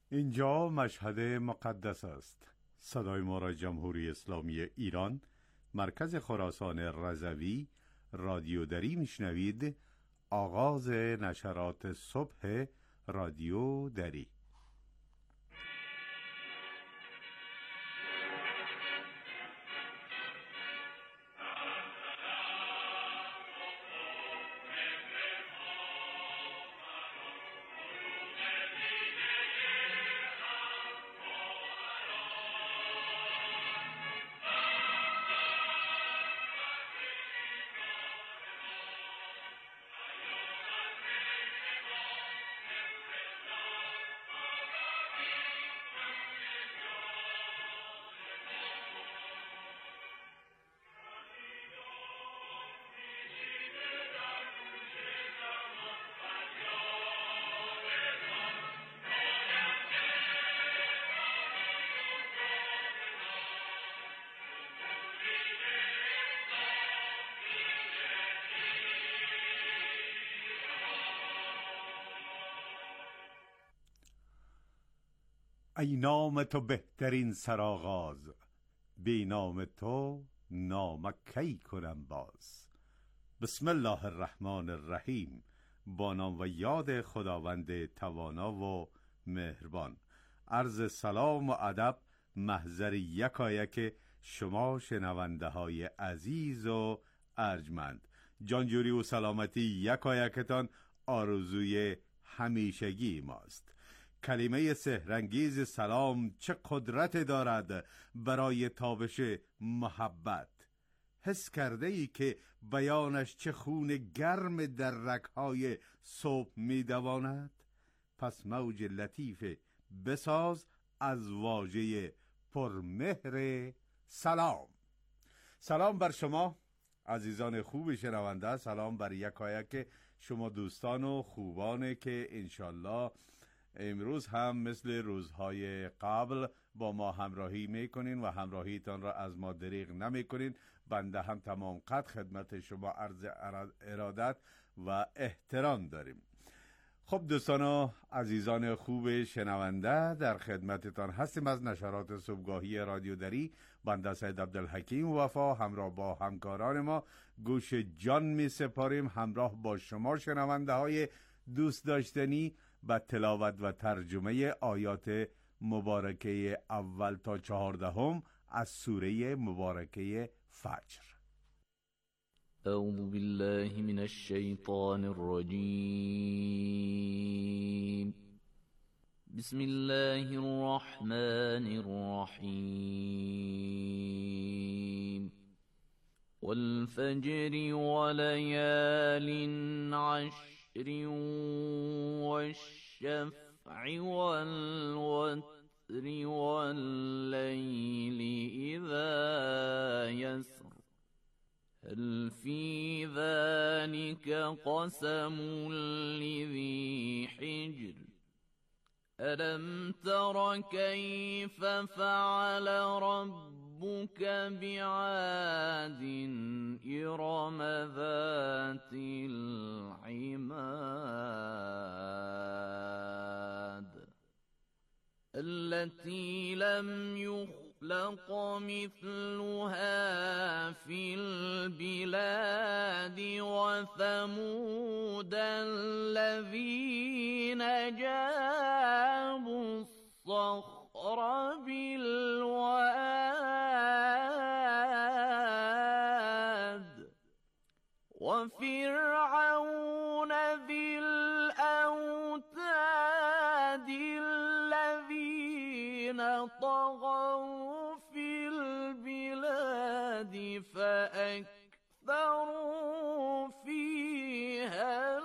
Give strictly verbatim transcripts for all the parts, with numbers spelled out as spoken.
اینجا مشهد مقدس است. صدای ما را جمهوری اسلامی ایران، مرکز خراسان رضوی، رادیو دری میشنوید. آغاز نشرات صبح رادیو دری. ای نام تو بهترین سرآغاز، بی نام تو نام کی کنم باز. بسم الله الرحمن الرحیم. با نام و یاد خداوند توانا و مهربان. عرض سلام و ادب محضر یکایک شما شنونده های عزیز و ارجمند. جانجوری و سلامتی یکایکتان آرزوی همیشگی ماست. کلمه سحرانگیز سلام چه قدرت دارد برای تابش محبت. حس کرده ای که بیانش چه خون گرم در رگ‌های صبح می دواند؟ پس موج لطیف بساز از واژه پرمهر سلام. سلام بر شما عزیزان خوب شنونده، سلام بر یکایک شما دوستان و خوبانه که انشالله امروز هم مثل روزهای قبل با ما همراهی میکنین و همراهیتان را از ما دریغ نمیکنین. بنده هم تمام قد خدمت شما عرض ارادت و احترام داریم. خب دوستان و عزیزان خوب شنونده، در خدمتتان هستیم از نشرات صبحگاهی رادیو دری. بنده سید عبدالحکیم وفا همراه با همکاران ما گوش جان می سپاریم همراه با شما شنونده های دوست داشتنی با تلاوت و ترجمه آیات مبارکه اول تا چهاردهم از سوره مبارکه فجر. اعوذ بالله من الشیطان الرجیم. بسم الله الرحمن الرحیم. والفجر وليال عشر والشفع والوتر والليل إذا يسر هل في ذلك قسم لذي حجر ألم تر كيف فعل ربك بعاد إرم ذات العماد التي لم يخلق مثلها في البلاد وثمود الذين جابوا الصخر بالواد وفرعون ذي الأوتاد الذين طغوا في البلاد فأكثروا فيها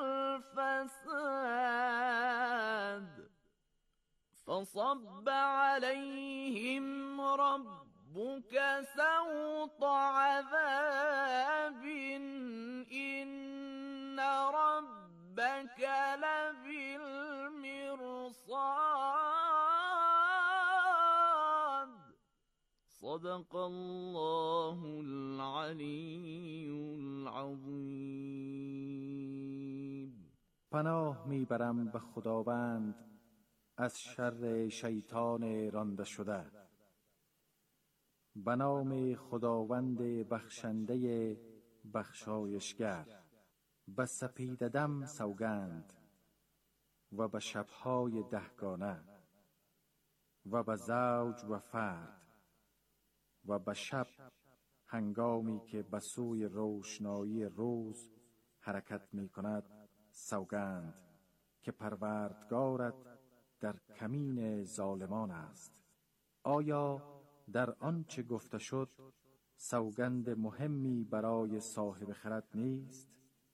الفساد فصب عليهم ربك سوط عذاب إن ربك لبالمرصاد صدق الله العلی العظیم. پناه میبرم به خداوند از شر شیطان رانده شده. به نام خداوند بخشنده بخشایشگر. به سپید دم سوگند و به شبهای دهگانه و به زوج و فرد و به شب هنگامی که به سوی روشنایی روز حرکت می کند سوگند که پروردگارت در کمین ظالمان است. آیا در آنچه گفته شد سوگند مهمی برای صاحب خرد نیست؟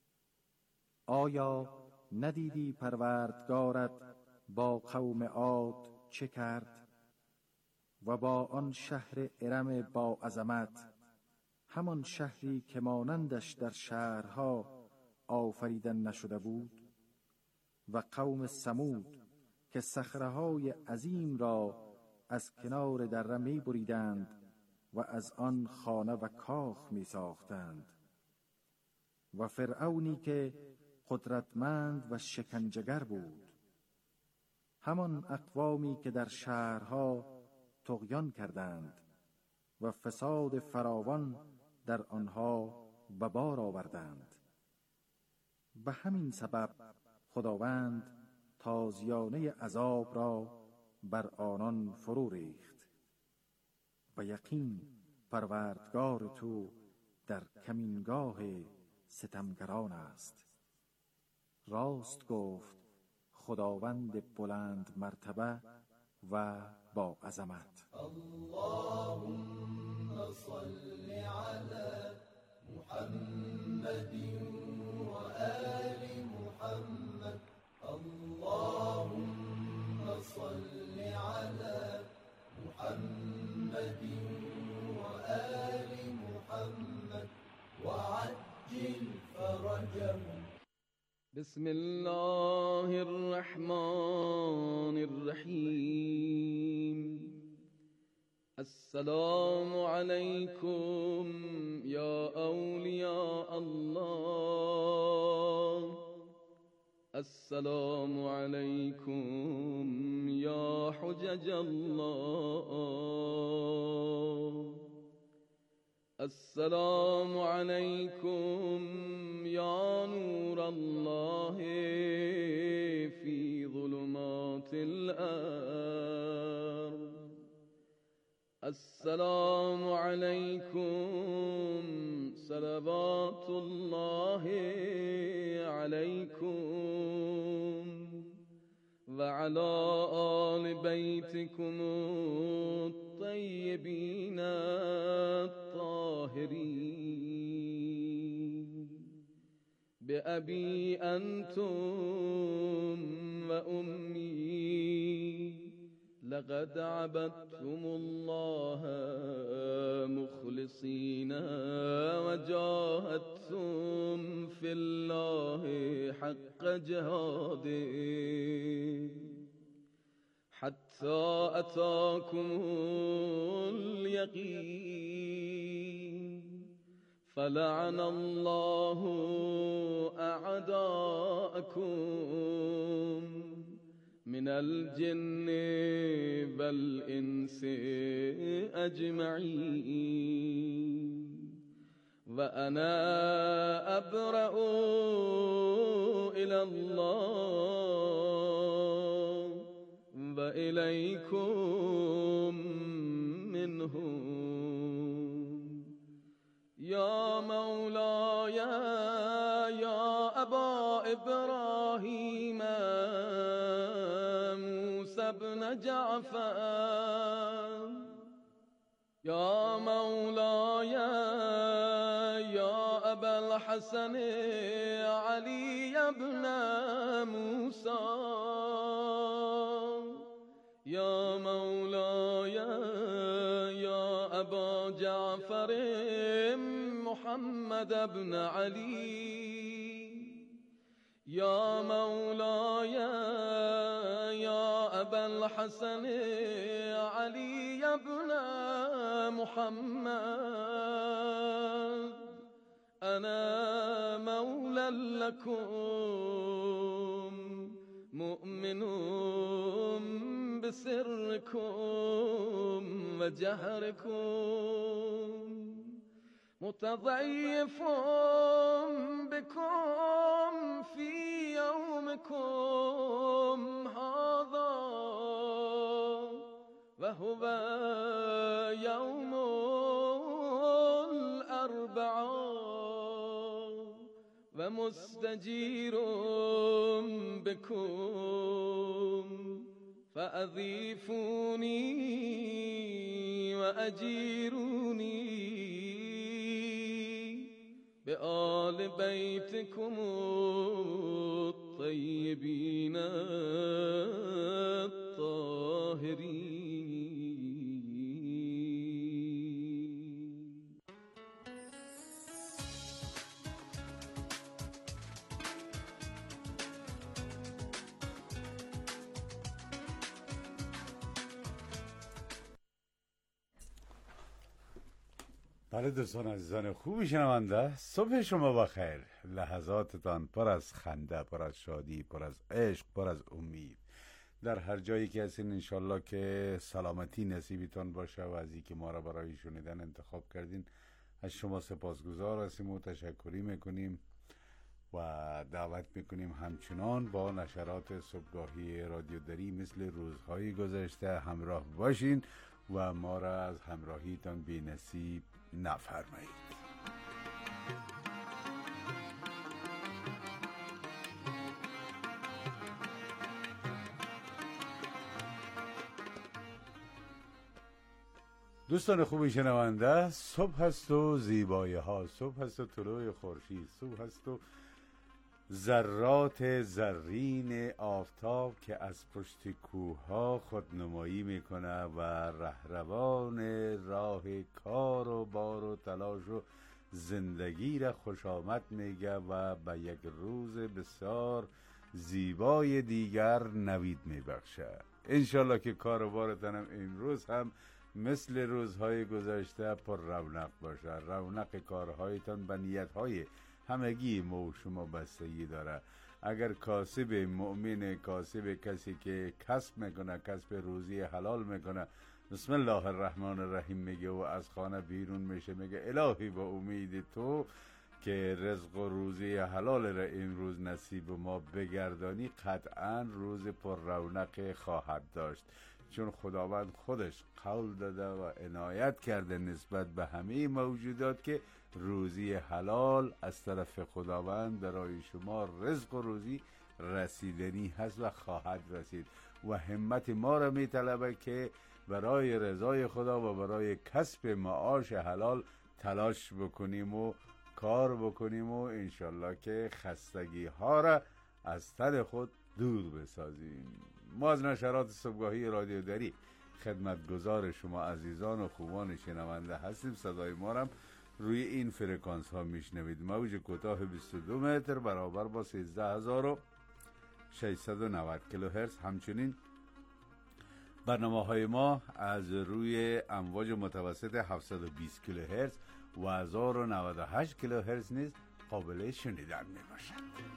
آیا ندیدی پروردگارت با قوم عاد چه کرد و با آن شهر ارم با عظمت، همان شهری که مانندش در شهرها آفریدن نشده بود، و قوم ثمود که صخره‌های عظیم را از کنار دره می بریدند و از آن خانه و کاخ می ساختند، و فرعونی که قدرتمند و شکنجه‌گر بود، همان اقوامی که در شهرها طغیان کردند و فساد فراوان در آنها به بار آوردند. به همین سبب خداوند تازیانه عذاب را بر آنان فرو ریخت. و یقین پروردگار تو در کمینگاه ستمگران است. راست گفت خداوند بلند مرتبه و با عظمت. اللهم صل على محمد و آل محمد. اللهم صل على محمد و آل محمد وعجل فرجهم. بسم الله الرحمن الرحیم. السلام علیکم یا اولیاء الله. السلام علیکم یا حجج الله. السلام علیکم یا نور الله فی ظلمات الارض. السلام علیکم صلوات الله علیکم و علی آل بیتکم الطیبین الطاهرین. بأبی انتم و امی لقد عبدتم الله مخلصین و جاهدتم فی الله حق جهاده حتی اتاکم الیقین. فلعن الله اعداءکم من الجن والانس اجمعین. و انا ابرأ الی الله و الیکم منهم. یا مولاي یا ابا ابراهیم موسی بن جعفر. یا مولاي یا ابا الحسن علی بن موسی. یا مولاي یا ابا جعفر محمد بن علی. یا مولاي یا ابا الحسن علی بن محمد. انا مولا لكم مؤمن بسركم وجهركم متضيف بكم في يومكم هذا وهو يوم الأربعاء ومستجير بكم فأضيفوني وأجيروني بآل بيتكم الطيبين الطاهرين. بله دوستان عزیزان خوبی شنونده، صبح شما بخیر. لحظاتتان پر از خنده، پر از شادی، پر از عشق، پر از امید. در هر جایی که هستین انشالله که سلامتی نصیبتان باشه و از اینکه ما را برای شنیدن انتخاب کردین از شما سپاسگزار هستیم و تشکری میکنیم و دعوت میکنیم همچنان با نشرات صبحگاهی رادیو دری مثل روزهای گذشته همراه باشین و ما را از همراهیتان بی نصیب نفرمایید. دوستان خوبی شنونده، صبح هست و زیبایی ها، صبح هست و طلوع خورشید، صبح هست و ذرات زرین آفتاب که از پشت کوه ها خودنمایی میکنه و رهروان راه کار و بار و تلاش و زندگی را خوش آمد میگه و به یک روز بسیار زیبای دیگر نوید میبخشه. انشالله که کار و بارتان هم امروز هم مثل روزهای گذشته پر رونق باشه. رونق کارهایتان به نیتهای همگی ما و شما بستگی داره. اگر کاسب مؤمن، کاسب کسی که کسب میکنه، کسب روزی حلال میکنه، بسم الله الرحمن الرحیم میگه و از خانه بیرون میشه، میگه الهی با امید تو که رزق و روزی حلال را امروز نصیب ما بگردانی، قطعا روز پر رونق خواهد داشت، چون خداوند خودش قول داده و عنایت کرده نسبت به همه موجودات که روزی حلال از طرف خداوند برای شما رزق و روزی رسیدنی هست و خواهد رسید و همت ما را می طلبه که برای رضای خدا و برای کسب معاش حلال تلاش بکنیم و کار بکنیم و انشالله که خستگی ها را از تن خود دور بسازیم. ما از نشرات صبحگاهی رادیو دری خدمتگزار شما عزیزان و خوبان شنونده هستیم. صدای ما را روی این فرکانس ها میشنوید. موج کوتاه بیست و دو متر برابر با سیزده هزار و ششصد و نود کیلوهرتز. همچنین برنامه های ما از روی امواج متوسط هفتصد و بیست کیلوهرتز و هزار و نود و هشت کیلوهرتز نیز قابل شنیدن می باشد.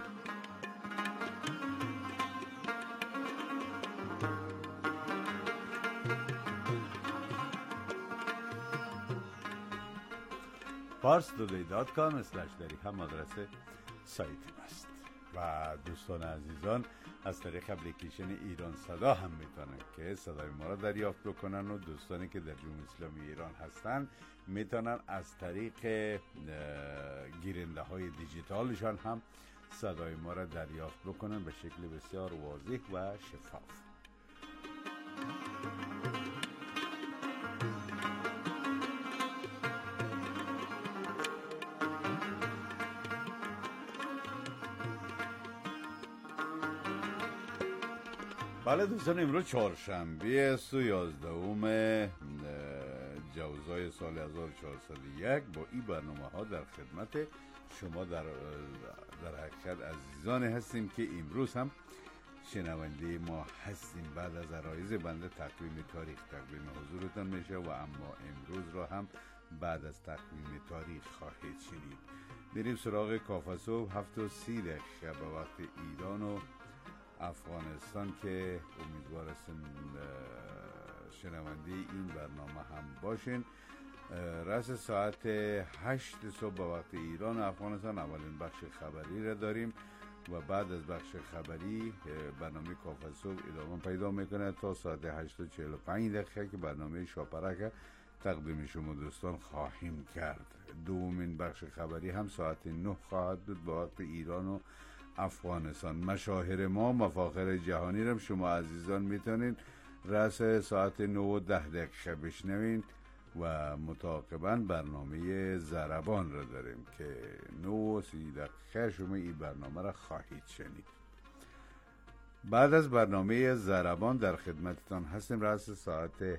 پارس دودی دات کام اسلش دری هم آدرس سایت است و دوستان عزیزان از طریق اپلیکیشن ایران صدا هم میتونن که صدای ما را دریافت بکنن و دوستانی که در جمهوری اسلامی ایران هستن میتونن از طریق گیرنده های دیجیتالشان هم صدای ما را دریافت بکنن به شکل بسیار واضح و شفاف. بله دوستان، امروز چهارشنبه است و یازدهم جوزای سال هزار و چهارصد و یک. با این برنامه ها در خدمت شما در در حقیقت عزیزان هستیم که امروز هم شنونده ما هستیم. بعد از عرایض بنده تقویم تاریخ تقویم حضورتان میشه و اما امروز را هم بعد از تقویم تاریخ خواهید شنید. بریم سراغ کافه صبح. هفت و سی دقیقه به وقت ایران و افغانستان که امیدوار هستیم شنونده این برنامه هم باشین. رأس ساعت هشت صبح به وقت ایران و افغانستان اولین بخش خبری را داریم و بعد از بخش خبری برنامه کافه صبح ادامه پیدا میکنه تا ساعت هشت و چهل و پنج دقیقه که برنامه شاپرک تقدیم شما دوستان خواهیم کرد. دومین بخش خبری هم ساعت نه خواهد بود با وقت ایران و افغانستان. مشاهیر ما، مفاخر جهانی رو شما عزیزان میتونید رأس ساعت نه و ده دقیقه بشنوین و متعاقباً برنامه ضربان رو داریم که نه و سی دقیقه شما این برنامه را خواهید شنید. بعد از برنامه ضربان در خدمتتان هستیم رأس ساعت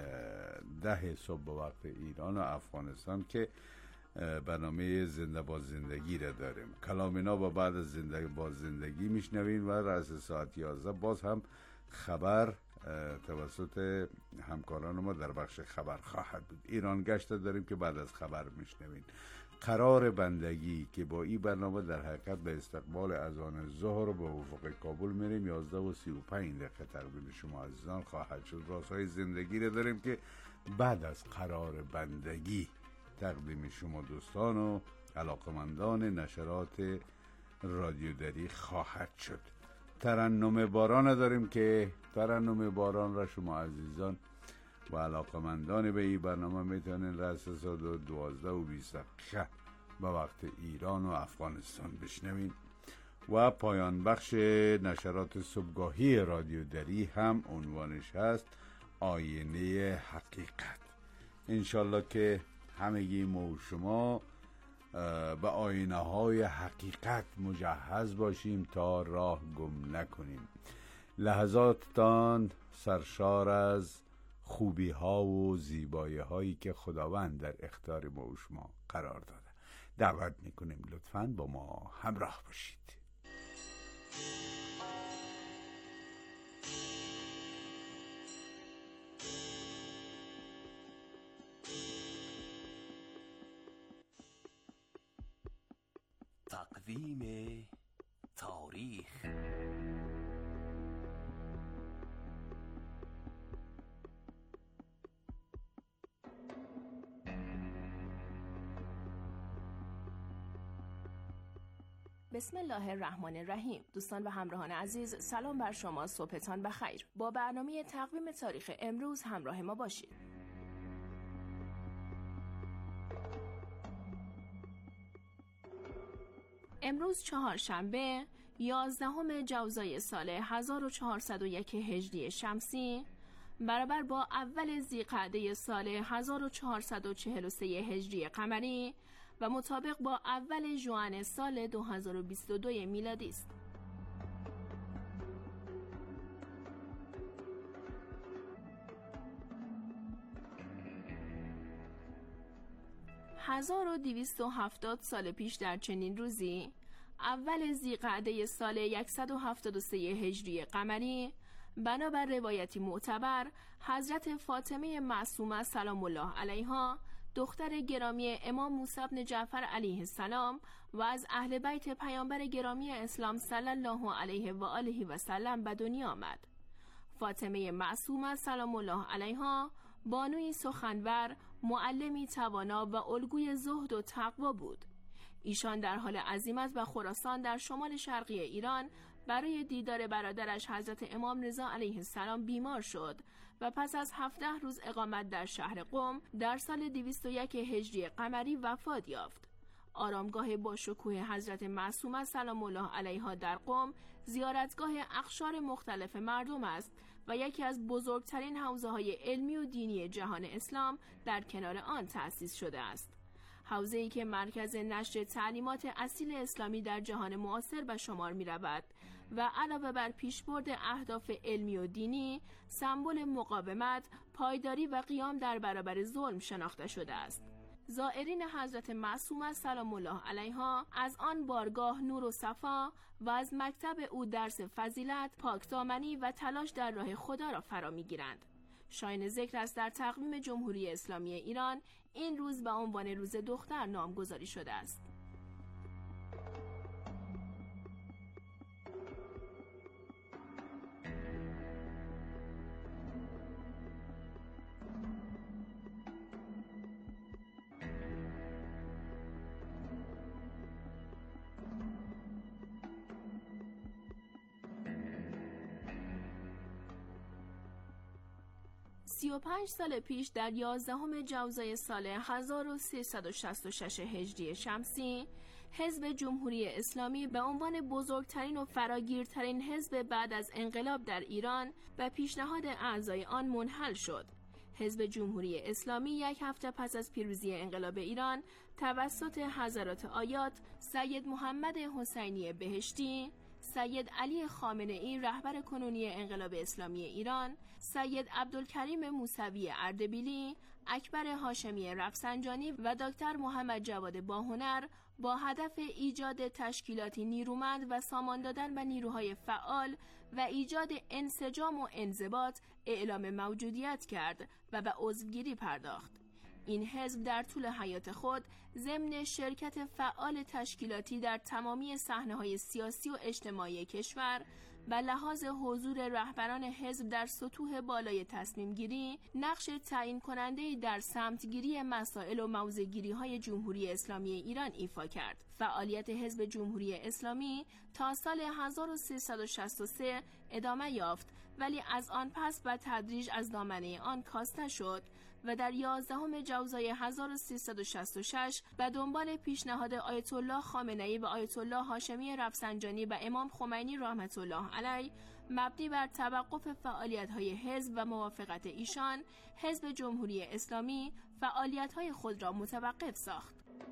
ده صبح به وقت ایران و افغانستان که برنامه زنده با زندگی را داریم. کلام اینا با بعد از زنده با زندگی میشنوین و رأس ساعت یازده باز هم خبر توسط همکاران ما در بخش خبر خواهد بود. ایران گشت داریم که بعد از خبر میشنوین. قرار بندگی که با این برنامه در حقیقت به استقبال اذان ظهر به افق کابل میریم. یازده و سی و پنج دقیقه تقدیم شما عزیزان خواهد شد. رازهای زندگی را داریم که بعد از قرار بندگی تقدیم شما دوستان و علاقمندان نشرات رادیودری خواهد شد. ترنم باران داریم که ترنم باران را شما عزیزان و علاقمندان به این برنامه میتونین رأس ساعت دوازده و بیست دقیقه به وقت ایران و افغانستان بشنوین. و پایان بخش نشرات صبحگاهی رادیودری هم عنوانش هست آینه حقیقت. انشالله که همگی ما و شما به آینه های حقیقت مجهز باشیم تا راه گم نکنیم. لحظاتتان سرشار از خوبی ها و زیبایی هایی که خداوند در اختیار ما و شما قرار داده. دعوت میکنیم لطفاً با ما همراه باشید. تقویم تاریخ. بسم الله الرحمن الرحیم. دوستان و همراهان عزیز، سلام بر شما، صبحتان بخیر. با برنامه تقویم تاریخ امروز همراه ما باشید. امروز چهارشنبه یازدهم جوزای سال هزار و چهارصد و یک هجری شمسی برابر با اول ذیقعده سال هزار و چهارصد و چهل و سه هجری قمری و مطابق با اول ژوئن سال دو هزار و بیست و دو میلادی است. هزار و دویست و هفتاد سال پیش در چنین روزی، اول ذیقعده سال صد و هفتاد و سه هجری قمری، بنابر روایتی معتبر، حضرت فاطمه معصومه سلام الله علیها، دختر گرامی امام موسی بن جعفر علیه السلام و از اهل بیت پیامبر گرامی اسلام صلی الله علیه و آله و سلم به دنیا آمد. فاطمه معصومه سلام الله علیها بانوی سخنور، معلمی توانا و الگوی زهد و تقوا بود. ایشان در حال عزیمت به خراسان در شمال شرقی ایران برای دیدار برادرش حضرت امام رضا علیه السلام بیمار شد و پس از هفده روز اقامت در شهر قم در سال دویست و یک هجری قمری وفات یافت. آرامگاه با شکوه حضرت معصومه سلام الله علیها در قم زیارتگاه اقشار مختلف مردم است و یکی از بزرگترین حوزه های علمی و دینی جهان اسلام در کنار آن تأسیس شده است. حوزه‌ای که مرکز نشر تعلیمات اصیل اسلامی در جهان معاصر به شمار می رود و علاوه بر پیشبرد اهداف علمی و دینی، سمبل مقاومت، پایداری و قیام در برابر ظلم شناخته شده است. زائرین حضرت معصومه سلام الله علیها از آن بارگاه نور و صفا و از مکتب او درس فضیلت، پاکدامنی و تلاش در راه خدا را فرا می‌گیرند. شایان ذکر است در تقویم جمهوری اسلامی ایران این روز به عنوان روز دختر نامگذاری شده است. سی و پنج سال پیش در یازدهم جوزای سال هزار و سیصد و شصت و شش هجری شمسی، حزب جمهوری اسلامی به عنوان بزرگترین و فراگیرترین حزب بعد از انقلاب در ایران و پیشنهاد اعضای آن منحل شد. حزب جمهوری اسلامی یک هفته پس از پیروزی انقلاب ایران توسط حضرات آیات سید محمد حسینی بهشتی، سید علی خامنه‌ای رهبر کنونی انقلاب اسلامی ایران، سید عبدالکریم موسوی اردبیلی، اکبر هاشمی رفسنجانی و دکتر محمد جواد باهنر با هدف ایجاد تشکیلاتی نیرومند و سامان دادن به نیروهای فعال و ایجاد انسجام و انضباط اعلام موجودیت کرد و به عضوگیری پرداخت. این حزب در طول حیات خود ضمن شرکت فعال تشکیلاتی در تمامی صحنه‌های سیاسی و اجتماعی کشور و لحاظ حضور رهبران حزب در سطوح بالای تصمیم گیری نقش تعیین کننده در سمتگیری مسائل و موضع‌گیری های جمهوری اسلامی ایران ایفا کرد. فعالیت حزب جمهوری اسلامی تا سال هزار و سیصد و شصت و سه ادامه یافت، ولی از آن پس به تدریج از دامنه آن کاسته شد و در یازدهم جوزای هزار و سیصد و شصت و شش به دنبال پیشنهاد آیت الله خامنه‌ای و آیت الله هاشمی رفسنجانی و امام خمینی رحمت الله علیه مبنی بر توقف فعالیت‌های حزب و موافقت ایشان، حزب جمهوری اسلامی فعالیت‌های خود را متوقف ساخت.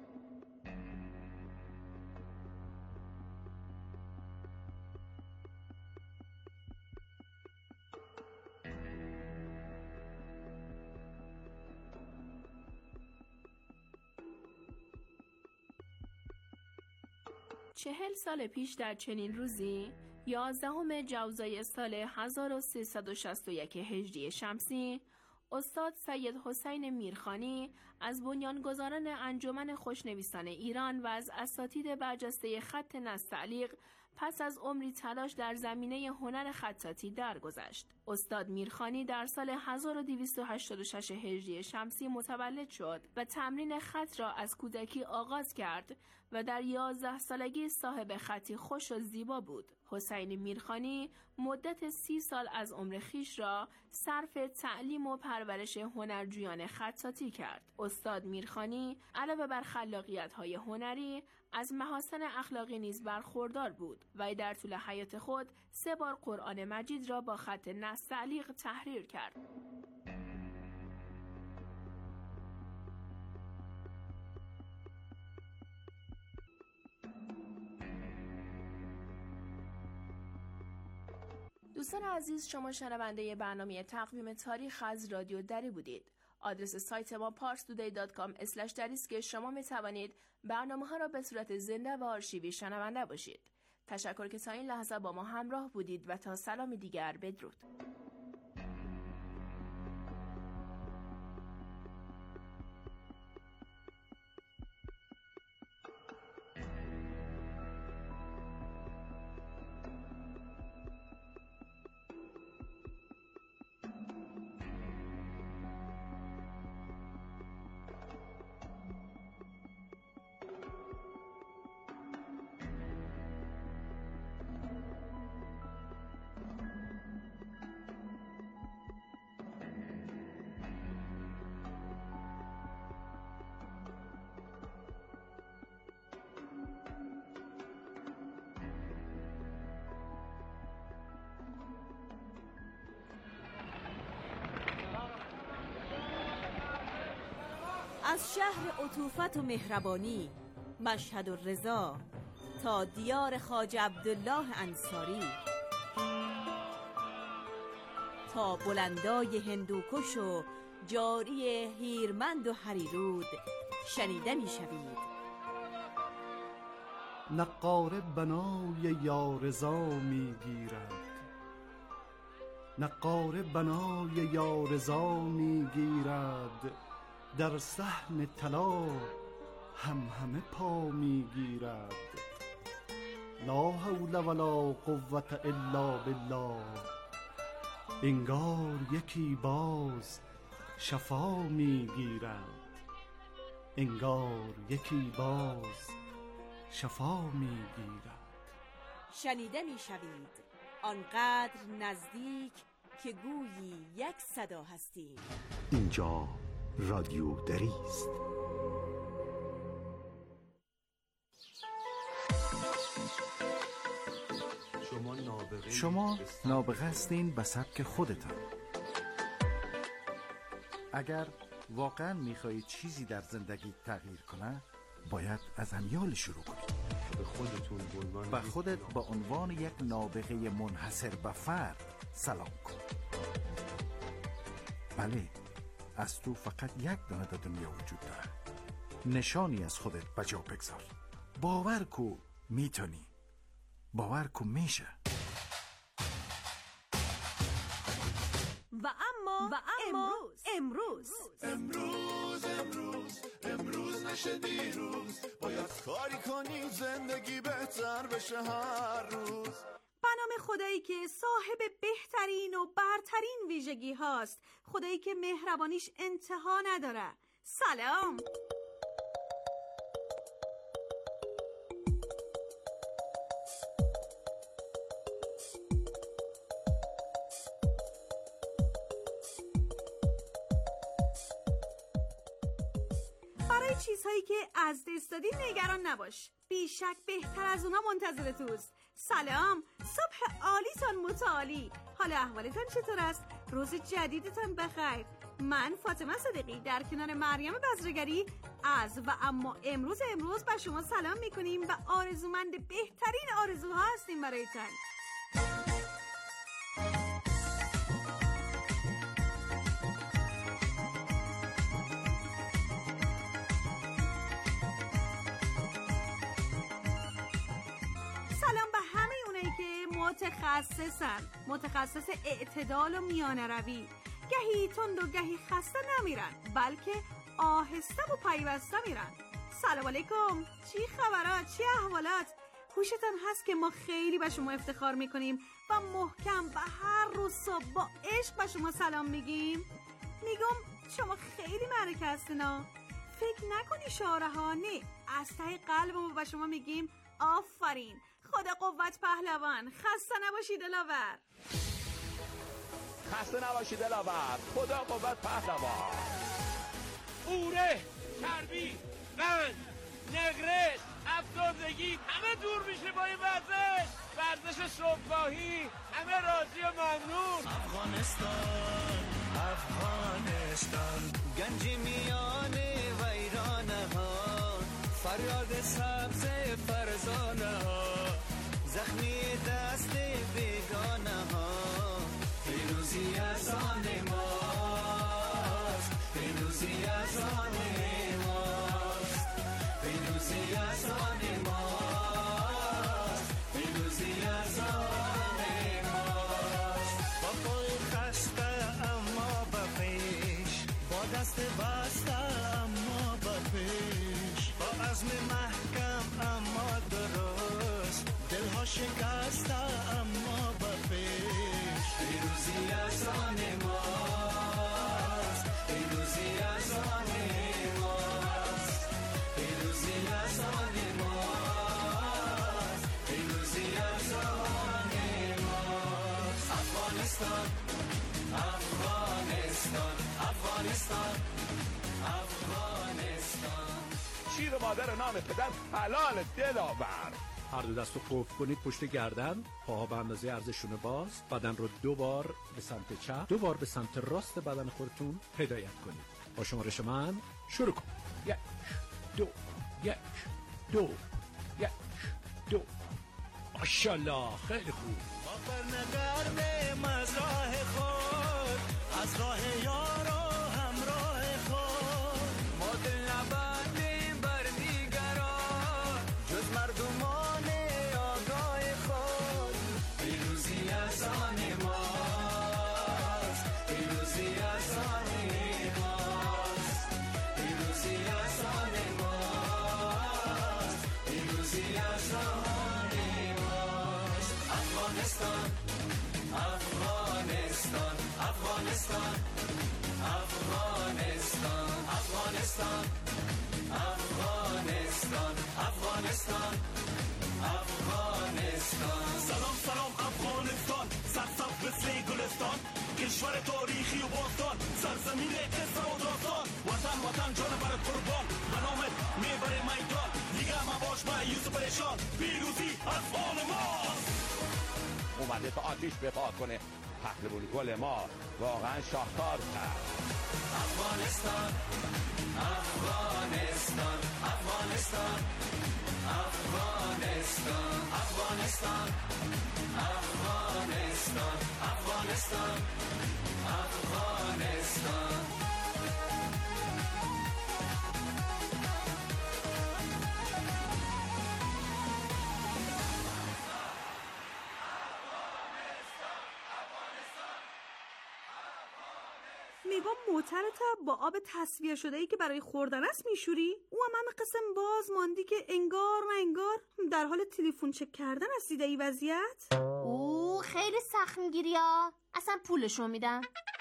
چهل سال پیش در چنین روزی، یازدهم جوزای سال هزار و سیصد و شصت و یک هجری شمسی، استاد سید حسین میرخانی از بنیانگذاران انجمن خوشنویسان ایران و از اساتید برجسته خط نستعلیق پس از عمری تلاش در زمینه هنر خطاطی درگذشت. استاد میرخانی در سال هزار و دویست و هشتاد و شش هجری شمسی متولد شد و تمرین خط را از کودکی آغاز کرد و در یازده سالگی صاحب خطی خوش و زیبا بود. حسین میرخانی مدت سی سال از عمر خیش را صرف تعلیم و پرورش هنرجویان خطاطی کرد. استاد میرخانی علاوه بر خلاقیت‌های هنری از محاسن اخلاقی نیز برخوردار بود و در طول حیات خود سه بار قرآن مجید را با خط نستعلیق تحریر کرد. دوستان عزیز، شما شنونده برنامه تقویم تاریخ از رادیو دری بودید. آدرس سایت ما پارس تودی دات کام اسلش دری است که شما می توانید برنامه ها را به صورت زنده و آرشیوی شنونده باشید. تشکر که تا این لحظه با ما همراه بودید و تا سلام دیگر بدرود. از شهر عطوفت و مهربانی مشهد و رضا تا دیار خواجه عبدالله انصاری، تا بلندای هندوکش و جاری هیرمند و هریرود شنیده می شوید. نقاره بنای یارضا می گیرد، نقاره بنای یارضا می گیرد، در صحن طلا هم همه پا می گیرد. لا حول ولا قوة الا بالله، انگار یکی باز شفا می گیرد، انگار یکی باز شفا می گیرد. شنیده می شوید آنقدر نزدیک که گویی یک صدا هستیم. اینجا رادیو دری است. شما نابغه هستین به سبک خودتان. اگر واقعا میخواهید چیزی در زندگی تغییر کنه، باید از امیال شروع کنید. به خودتون به عنوان به خودت به عنوان یک نابغه منحصر به فرد سلام کن. بله، از تو فقط یک دانه در دنیا وجود داره. نشانی از خودت به جا بگذار. باور کو میتونی. باور کو میشه. و اما و اما امروز امروز امروز امروز نشه دیروز، باید کاری کنیم زندگی بهتر بشه هر روز. به نام خدایی که صاحب بهترین و برترین ویژگی هاست، خدایی که مهربانیش انتها نداره. سلام. برای چیزهایی که از دست دادی نگران نباش، بیشک بهتر از اونا منتظر توست. سلام، صبح عالیتان متعالی. حال احوالتان چطور است؟ روز جدیدتان بخیر. من فاطمه صدیقی در کنار مریم بزرگری از و اما امروز امروز به شما سلام میکنیم و آرزومند بهترین آرزوها هستیم برایتان. متخصصن، متخصص اعتدال و میانه روی. گهی تند و گهی خسته نمیرن، بلکه آهسته و پیوسته میرن. سلام علیکم، چی خبرات، چی احوالات؟ خوشتون هست که ما خیلی به شما افتخار میکنیم و محکم و هر روز صبح با عشق به شما سلام میگیم. میگم شما خیلی معرکه هستینا. فکر نکنی شعاره ها، نه، از ته قلبمون به شما میگیم آفرین، خدا قوت پهلوان، خسته نباشی دلاور. خسته نباشی دلاور، خدا قوت پهلوان. اوره، چربی، قند، نقرس، افسردگی همه دور میشه با این ورزش. ورزش صبحگاهی، همه راضی و ممنون. افغانستان، افغانستان، گنج میانه ویرانه ها، فریاد سبز فرزانه ها، زخمی دست بیگانه ها. پیروزی از آن ماست، پیروزی از آن ماست، پیروزی از آن ماست، پیروزی از آن ماست. با پای خسته اما به پیش، با دست بسته اما به پیش، با عزم محکم اما درست، دلها شکسته اما به پیش. پیروزی از آن ماست، پیروزی از آن ماست، پیروزی از آن ماست، پیروزی از آن ماست. افغانستان، افغانستان، افغانستان، افغانستان. شیر مادر نام پدر حلال دلاور. هر دو دست رو قفل کنید پشت گردن، پاها به اندازه عرضشون باز، بدن رو دو بار به سمت چپ، دو بار به سمت راست بدن خودتون هدایت کنید. با شمارش من شروع کن. یک، دو، یک، دو، یک، دو. ماشاءالله، خیلی خوب. ما برنگرد مزراه خود، از راه یار و همراه خود. ما دل نبندیم بر دیگران، جز مردمان آگاه خود. پیروزی از آن ماست، پیروزی از آن ماست، پیروزی از آن ماست، پیروزی از آن ماست. افغانستان، افغانستان، افغانستان، افغانستان، افغانستان، افغانستان، افغانستان، افغانستان. سلام سلام افغانستان، سرسبز مثل گلستان، کشور تاریخی و باستان، سرزمین قصه و داستان. وطن وطن جان برات قربان، به نامت میبره میدان. دیگه مباش مایوس و پریشان، پیروزی از آن ماست. اومده تا آتیش بپا کنه، پهلوان گل ما واقعا شاهکار کرد. افغانستان افغانستان افغانستان افغانستان افغانستان افغانستان افغانستان افغانستان. میگم موترت با آب تصفیه شده ای که برای خوردن است میشوری؟ او هم همه قسم باز ماندی که انگار و انگار در حال تلفن چک کردن است. دیده ای وضعیت؟ او خیلی سخت گیری ها، اصلا پولشو میدم.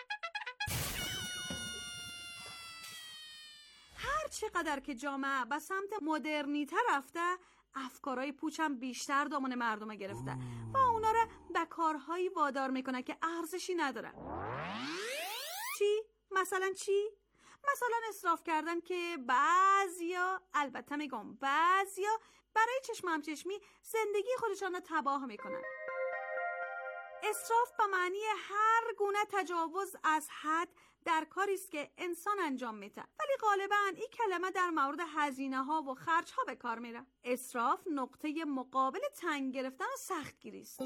هر چقدر که جامعه به سمت مدرنیته رفته، افکارهای پوچم بیشتر دامن مردم گرفته و اونا را به کارهایی وادار میکنه که ارزشی نداره. چی؟ مثلا چی؟ مثلا اصراف کردن که بعضیا، البته میگم بعضیا، برای چشم همچشمی زندگی خودشان رو تباه میکنن. اصراف به معنی هر گونه تجاوز از حد در کاری است که انسان انجام میده، ولی غالبا این کلمه در مورد هزینه ها و خرج ها به کار میره. اصراف نقطه مقابل تنگ گرفتن و سختگیری است.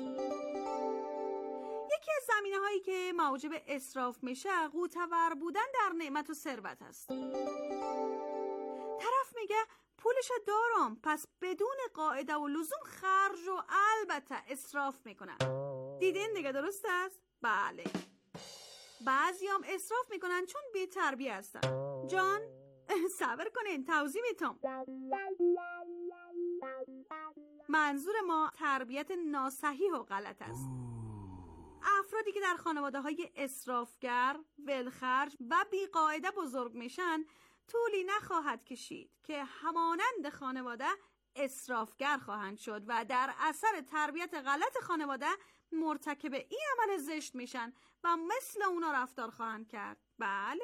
یکی از زمینه هایی که موجب اصراف میشه قوتور بودن در نعمت و ثروت است. طرف میگه پولش دارم، پس بدون قاعده و لزوم خرج و البته اصراف میکنن. دیدین دیگه، درست است؟ بله. بعضی هم اصراف میکنن چون بی تربیه هستن. جان صبر کنین، توضیح میتم. منظور ما تربیت ناصحیح و غلط است. افرادی که در خانواده های اصرافگر، ولخرج و بیقاعده بزرگ میشن طولی نخواهد کشید که همانند خانواده اصرافگر خواهند شد و در اثر تربیت غلط خانواده مرتکب این عمل زشت میشن و مثل اونا رفتار خواهند کرد. بله.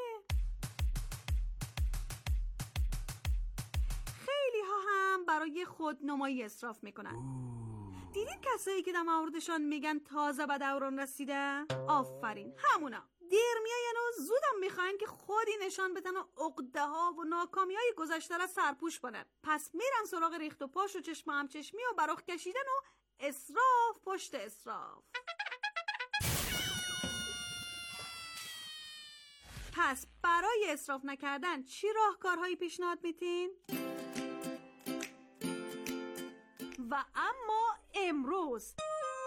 خیلی ها هم برای خودنمایی اصراف میکنن. دیدین کسایی که در موردشان میگن تازه به دوران رسیده؟ آفرین، همونا. دیر میاین و زودم میخواین که خودی نشان بدن و عقده ها و ناکامی های گذشته را سرپوش کنن. پس میرن سراغ ریخت و پاش و چشم همچشمی و براخ کشیدن و اصراف پشت اصراف. پس برای اصراف نکردن چی راهکارهایی پیشنهاد میتین؟ و اما امروز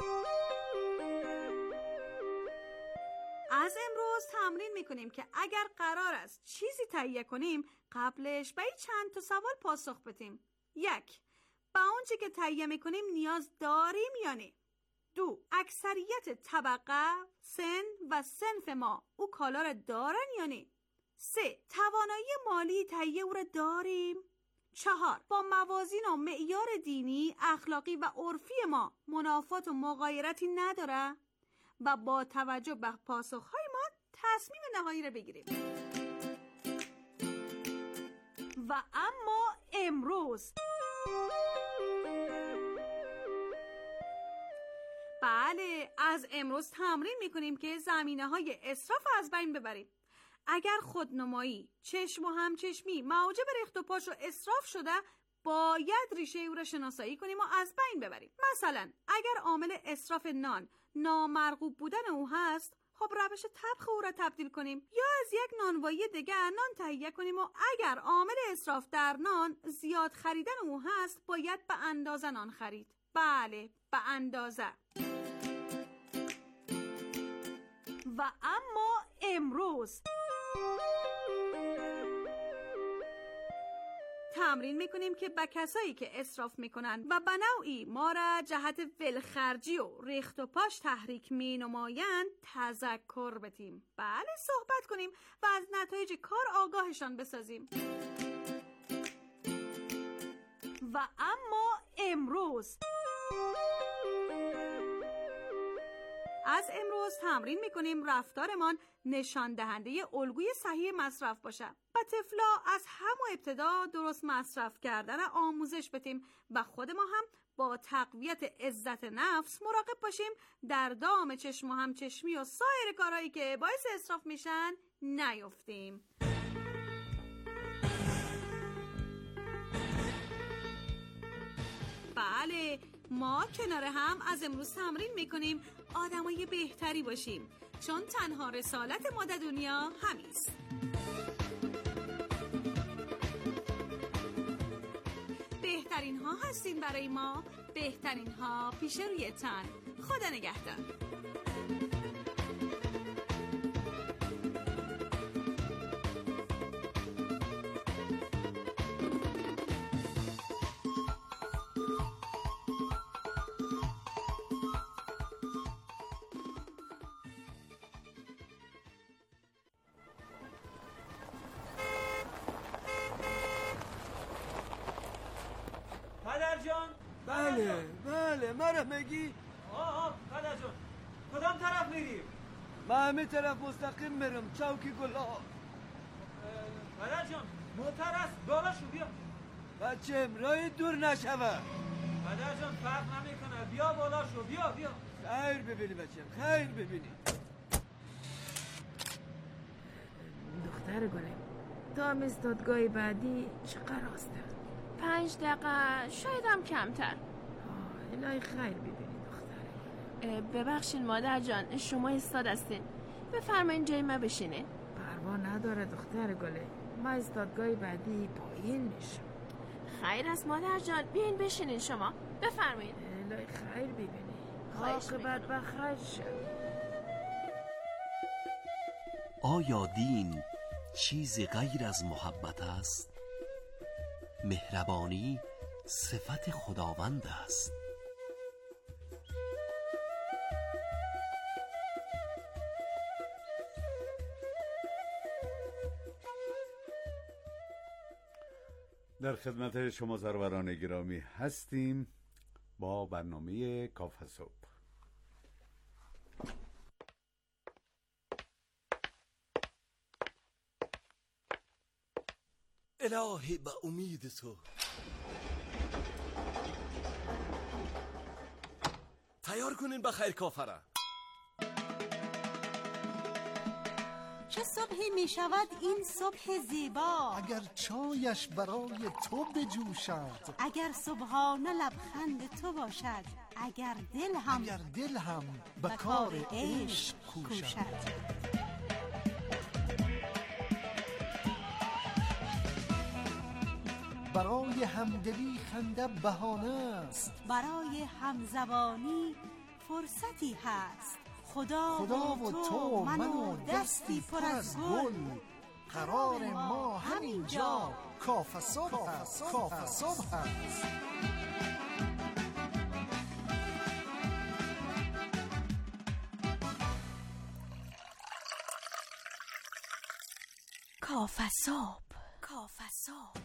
از امروز تمرین میکنیم که اگر قرار است چیزی تهیه کنیم قبلش به چند تا سوال پاسخ بدیم. یک، به آنچه که تهیه میکنیم نیاز داریم یا نه؟ دو، اکثریت طبقه، سن و صنف ما او کالا را دارن یا نه؟ سه، توانایی مالی تهیه او را داریم؟ چهار، با موازین و معیار دینی، اخلاقی و عرفی ما منافات و مغایرتی نداره؟ و با توجه به پاسخهای ما تصمیم نهایی را بگیریم. و اما امروز بله، از امروز تمرین میکنیم که زمینه های اصراف از بین ببریم. اگر خودنمایی، چشم و همچشمی موجب ریخت و پاش و اصراف شده، باید ریشه او را شناسایی کنیم و از بین ببریم. مثلا اگر عامل اصراف نان نامرغوب بودن او هست، خب روش طبخ او را تبدیل کنیم یا از یک نانوایی دیگه نان تهیه کنیم. و اگر عامل اصراف در نان زیاد خریدن او هست، باید به اندازه نان خرید. بله، به اندازه. و اما امروز تمرین میکنیم که به کسایی که اصراف میکنن و به نوعی ما را جهت ولخرجی و ریخت و پاش تحریک مینمایند تذکر بدیم. بله، صحبت کنیم و از نتایج کار آگاهشان بسازیم. و اما امروز از امروز تمرین میکنیم رفتارمان نشان دهنده الگوی صحیح مصرف باشه و طفلا از همون ابتدا درست مصرف کردن آموزش بدیم و خود ما هم با تقویت عزت نفس مراقب باشیم در دام چشم و همچشمی و سایر کارهایی که باعث اسراف میشن نیفتیم. بله، ما کنار هم از امروز تمرین میکنیم آدمای بهتری باشیم، چون تنها رسالت ما در دنیا همیست. بهترین ها هستین برای ما، بهترین ها پیش روی تن. خدا نگهدار. پدر جان. بله بله مرا میگی؟ آه آه پدر جان کدام طرف میری؟ من همه طرف مستقیم میرم چوکی گلا. پدر جان موتر است بالا شو بیا. بچه راه دور نشوه. پدر جان فرق نمیکنه بیا بالا شو بیا بیا. خیر ببینی بچه خیر ببینی. دختر گلم تا هم استادگاه بعدی چقدر راسته؟ پنج دقیقه شاید هم کمتر. الهی خیر ببینی دختر. ببخشین مادر جان شما استاد هستین، بفرمایین جای ما بشینین. پروا نداره دختر گله، ما استادگاه بعدی پایین میشم. خیر است مادر جان بیاین بشینین شما بفرمایین. الهی خیر ببینی عاقبت بخیر شد. آیا دین چیزی غیر از محبت است؟ مهربانی صفت خداوند است. در خدمت شما سروران گرامی هستیم با برنامه کافه صبح. الهی به امید تو تیار کنین بخیر کافره. چه صبحی می شود این صبح زیبا، اگر چایش برای تو بجوشد، اگر صبحانه لبخند تو باشد، اگر دل هم اگر دل هم به کار عشق کوشد. برای همدلی خنده بهانه است، برای همزبانی فرصتی هست. خدا, خدا و تو من و دستی پر از گل، قرار ما همینجا کافه صبح هست. کافه صبح هست. کافه صبح. کافه صبح.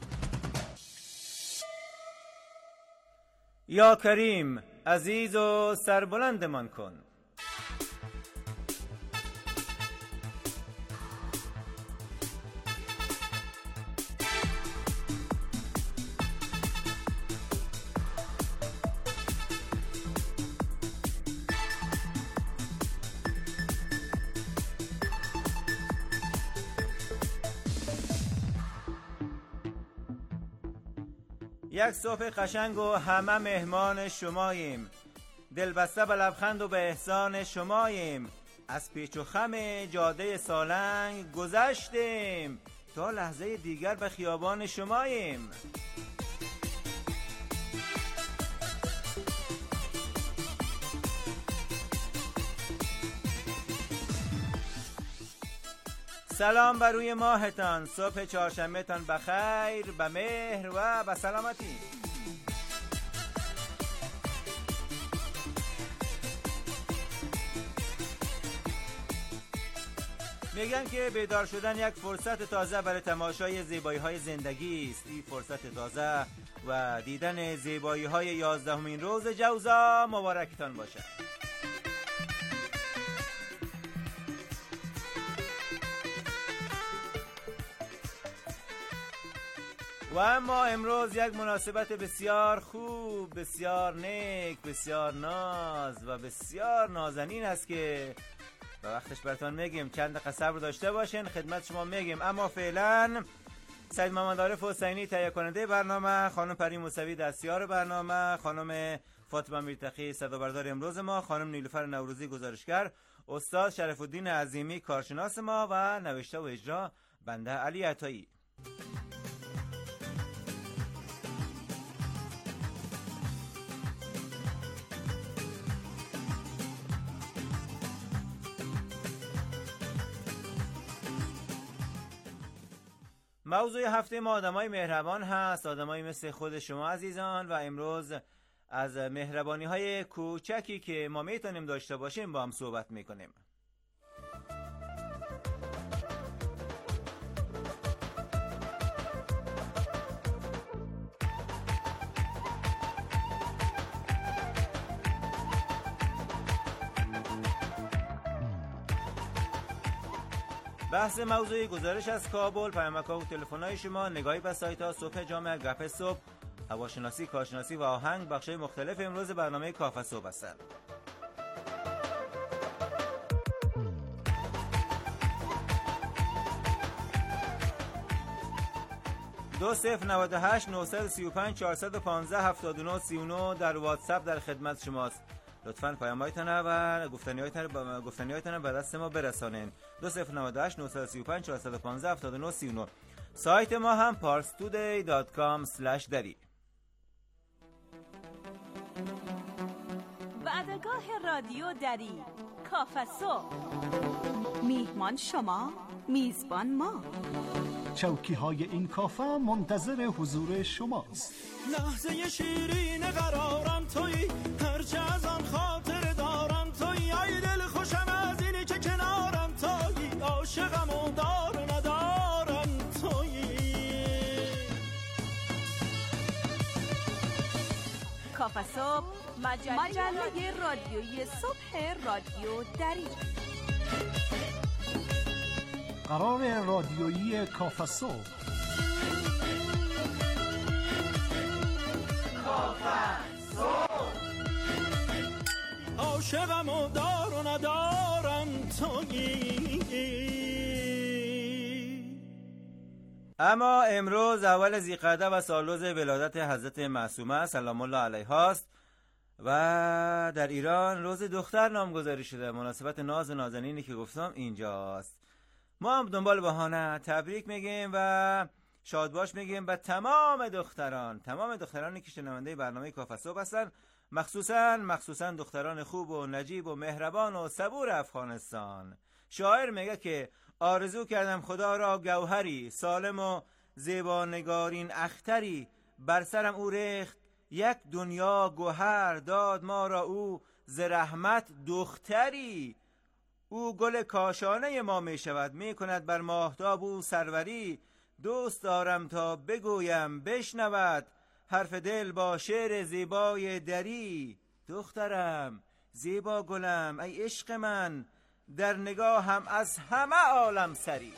یا کریم عزیز و سربلندمان کن. یک صبح قشنگ و همه مهمان شماییم، دلبسته به لبخند و به احسان شماییم. از پیچ و خم جاده سالنگ گذشتیم، تا لحظه دیگر به خیابان شماییم. سلام بر روی ماهتان، صبح چهارشنبه تان بخیر، به مهر و به سلامتی. میگن که بیدار شدن یک فرصت تازه برای تماشای زیبایی های زندگی است. این فرصت تازه و دیدن زیبایی های یازدهمین روز جوزا مبارکتان باشد. و اما امروز یک مناسبت بسیار خوب، بسیار نیک، بسیار ناز و بسیار نازنین است که به وقتش براتون میگیم. چند دقیقه صبر داشته باشین، خدمت شما میگیم. اما فعلا سید محمد عارف حسینی تهیه کننده برنامه، خانم پری موسوی دستیار برنامه، خانم فاطمه میرتقی صدابردار امروز ما، خانم نیلوفر نوروزی گزارشگر، استاد شرف الدین عظیمی کارشناس ما و نوشته و اجرا بنده علی عطایی. موضوع هفته ما آدمای مهربان هست، آدمایی مثل خود شما عزیزان، و امروز از مهربانی های کوچکی که ما میتونیم داشته باشیم با هم صحبت میکنیم. بحث موضوعی گزارش از کابل، پیامک‌ها و تلفن‌های شما، نگاهی به سایت‌ها، صبح جامعه، گپ صبح، هواشناسی، کارشناسی و آهنگ بخش‌های مختلف امروز برنامه کافه صبح هستند. دو صفر نود و هشت نهصد و سی و پنج چهارصد و پانزده هفتاد و نه سی و نه در واتساپ در خدمت شماست. لطفاً پیام‌هایتان و گفتنی‌هایتان گفتنی‌هایتان به دست ما برسانید. دو صفر نود و هشت نهصد و سی و پنج چهارصد و پانزده هفتاد و نه سی و نه. سایت ما هم پارس تودی دات کام اسلش دری. وعدگاه رادیو دری، کافه صبح. میهمان شما، میزبان ما. چوکی های این کافه منتظر حضور شماست. لحظه شیرین قرارم تویی، هرچه از آن خاطر دارم تویی، ای دل خوشم از اینی که کنارم تویی، عاشقم و دار و ندارم تویی. کافه صبح، مجله, مجله رادیویی صبح رادیو دری. قرار رادیویی کافه صبح. کافه صبح. عاشقم و دار و ندارم تویی. اما امروز اول ذی‌قعده و سالروز ولادت حضرت معصومه سلام الله علیها است و در ایران روز دختر نامگذاری شده. مناسبت ناز و نازنینی که گفتم اینجاست. ما هم دنبال بهانه تبریک میگیم و شادباش میگیم به تمام دختران، تمام دخترانی که شنونده برنامه کافه صبح هستن، مخصوصا مخصوصا دختران خوب و نجیب و مهربان و صبور افغانستان. شاعر میگه که آرزو کردم خدا را گوهری، سالم و زیبانگارین اختری، بر سرم او ریخت یک دنیا گوهر، داد ما را او ز رحمت دختری. او گل کاشانه ما می شود، می کند بر ماهتاب او سروری. دوست دارم تا بگویم بشنود، حرف دل با شعر زیبای دری. دخترم زیبا گلم ای عشق من، در نگاه هم از همه عالم سری.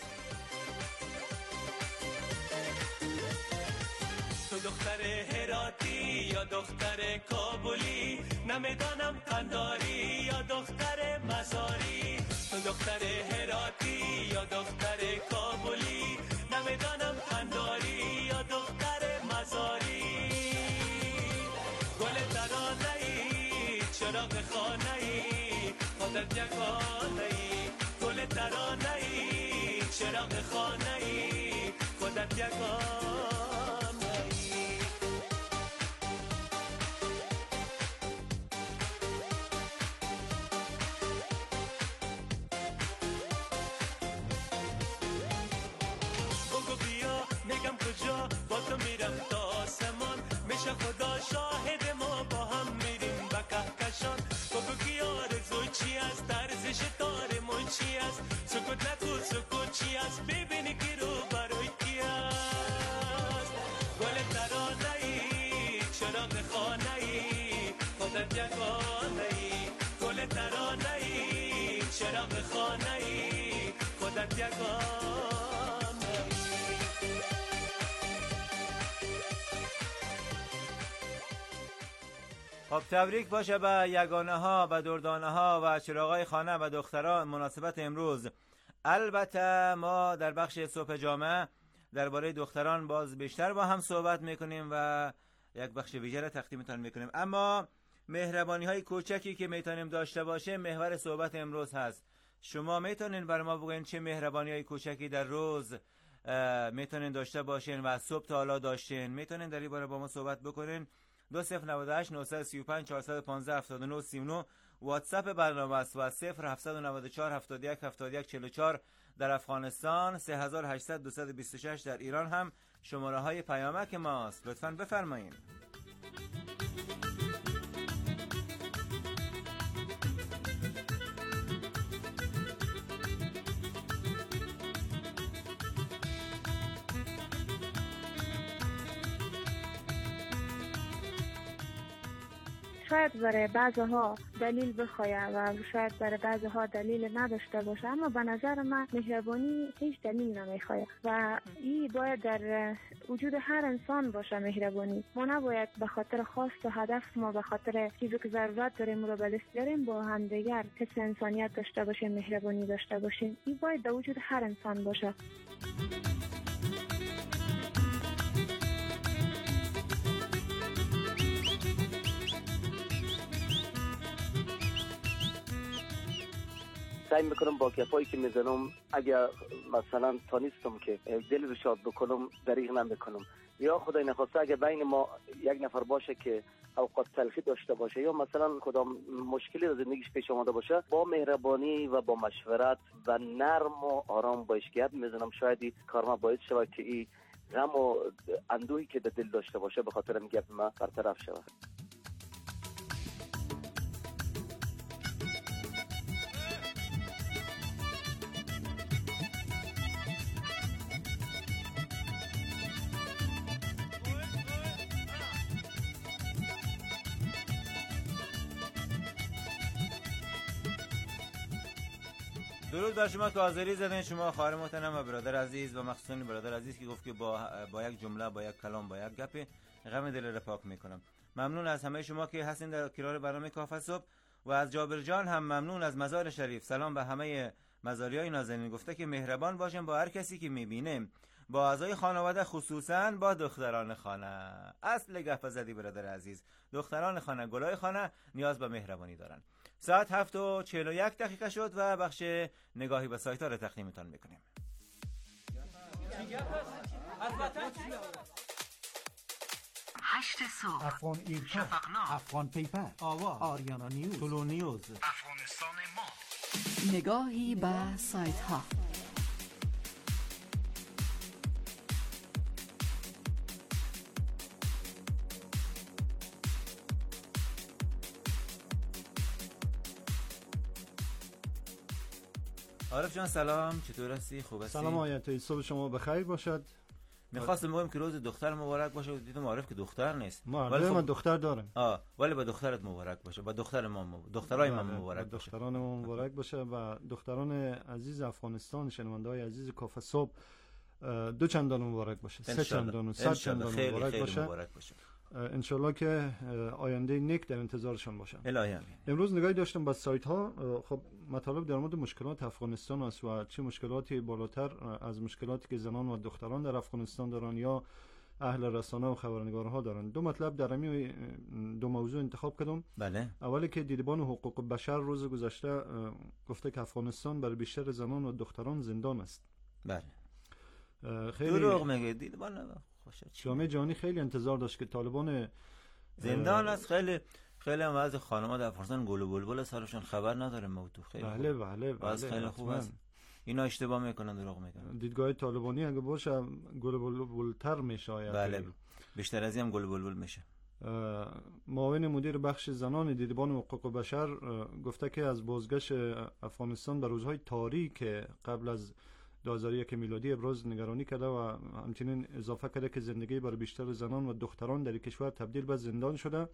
تو دختر هراتی یا دختر کابلی، نمیدانم قنداری یا دختر مزاری. تو دختر هراتی یا دختر کابلی، نمیدانم قنداری یا دختر مزاری. گل ترانه‌ای چراغ خانه‌ای، خودت یگانه‌ای. گل ترانه‌ای چراغ خانه‌ای، خودت یگانه‌ای. با تو میرم تا آسمان، میشه خدا شاهد ما با هم میریم به کهکشان. بگو کی آرزو چی است، ارزش تارمون چی است، سکوت نکن سکوت چی است، ببینی کی رو برای کی است. گل ترانه‌ای چراغ خانه‌ای، خودت یگانه‌ای. گل ترانه‌ای چراغ خانه‌ای، خودت یگانه‌ای. خب تبریک باشه به یگانه ها و دردانه ها و چراغای خانه و دختران مناسبت امروز. البته ما در بخش صبح جامعه درباره دختران باز بیشتر با هم صحبت میکنیم و یک بخش ویژه را تقدیمتان میکنیم، اما مهربانی های کوچکی که میتونیم داشته باشه محور صحبت امروز هست. شما میتونین بر ما بگین چه مهربانی های کوچکی در روز میتونین داشته باشین و از صبح تا حالا داشتین، میتونین در این باره با ما صحبت بکنین. دو صفر نود و هشت نه سه پنج چهار یک پنج هفت نه سه نه واتساپ برنامه است و صفر هفت نه چهار هفت یک هفت یک چهار چهار در افغانستان، سه هشت صفر صفر دو دو شش در ایران هم شماره های پیامک ماست. لطفاً بفرمایید. شاید برای بعضی ها دلیل بخواید و شاید برای بعضی ها دلیل نداشته باشه، اما به نظر من مهربانی هیچ دلیل نمیخواد و این باید در وجود هر انسان باشه. مهربانی ما نباید به خاطر خواست و هدف ما به خاطر چیزی که ضرورت داریم رو به دست بیاریم با هم دیگر حس انسانیت داشته باشیم، مهربانی داشته باشیم. این باید در وجود هر انسان باشه. سعی میکنم با گپایی که میزنم اگر مثلا تانستم که دل رو شاد بکنم دریغ نمیکنم، یا خدای نخواسته اگر بین ما یک نفر باشه که اوقات تلخی داشته باشه یا مثلا کدام مشکلی در زندگیش پیش آمده باشه، با مهربانی و با مشورت و نرم و آرام باش گپ میزنم. شاید کارما باعث شود که این غم و اندوهی که در دل داشته باشه به خاطر این گپ ما برطرف شود. درود بر شما که حاضری زدین، شما خواهر محترم و برادر عزیز و مخصوصاً برادر عزیز که گفت که با با یک جمله، با یک کلام، با یک گپ غم دل را پاک میکنم. ممنون از همه شما که هستین در کنار برنامه کافه صبح و از جابر جان هم ممنون از مزار شریف. سلام به همه مزاریای نازنین. گفته که مهربان باشیم با هر کسی که میبینیم، با اعضای خانواده خصوصاً با دختران خانه. اصل گپ زدی برادر عزیز. دختران خانه، گلای خانه نیاز به مهربانی دارن. ساعت هفت و چهل و یک دقیقه شد و بخش نگاهی به سایت ها را تقدیمتان میکنیم. هشت صبح، افغان ایرکا، افغان پیپر، آوا، آریانا نیوز، طلو نیوز، افغانستان ما. نگاهی به سایت ها. عارف جان سلام، چطور هستی؟ خوب هستی؟ سلام آیت، صبح شما بخیر باشد. می‌خواستم بگم که روز دختر مبارک باشه و دیدم عارف که دختر نیست. ولی خب من دختر دارم. آه، ولی با دخترت مبارک باشه. با دختر ما مب... دخترای ما مبارک باشه. دختران ما مبارک باشه و دختران عزیز افغانستان، شنونده‌های عزیز کافه صبح دو چندان مبارک باشه. سه چندان و صد چندان مبارک باشه. مبارک باشه. انشالله که آینده نیک در انتظارشان باشن. الهی آمین. امروز نگاهی داشتم با سایت ها. خب مطالب در مورد مشکلات افغانستان است و چه مشکلاتی بالاتر از مشکلاتی که زنان و دختران در افغانستان دارن یا اهل رسانه و خبرنگارها دارن. دو مطلب در همین دو موضوع انتخاب کردم. بله. اولی که دیدبان حقوق بشر روز گذشته گفته که افغانستان برای بیشتر زنان و دختران زندان است. بله. خیلی دروغ میگه. دیدبان جامعه جهانی خیلی انتظار داشت که طالبان زندان است. خیلی خیلی هم از خانم‌ها در افغانستان گل و بلبل سرشون خبر نداره موضوع. خیلی بله بله بله خیلی خوب است. اینا اشتباه میکنن، دروغ میگن. دیدگاه طالبانی اگه باشه گل و بلبل‌تر میشه. بله بیشتر از این هم گل و بلبل میشه. معاون مدیر بخش زنان دیدبان حقوق بشر گفته که از بازگشت افغانستان به روزهای تاریک قبل از دو هزار و یک میلادی ابراز نگرانی کرده و همچنین اضافه کرده که زندگی برای بیشتر زنان و دختران در کشور تبدیل به زندان شده.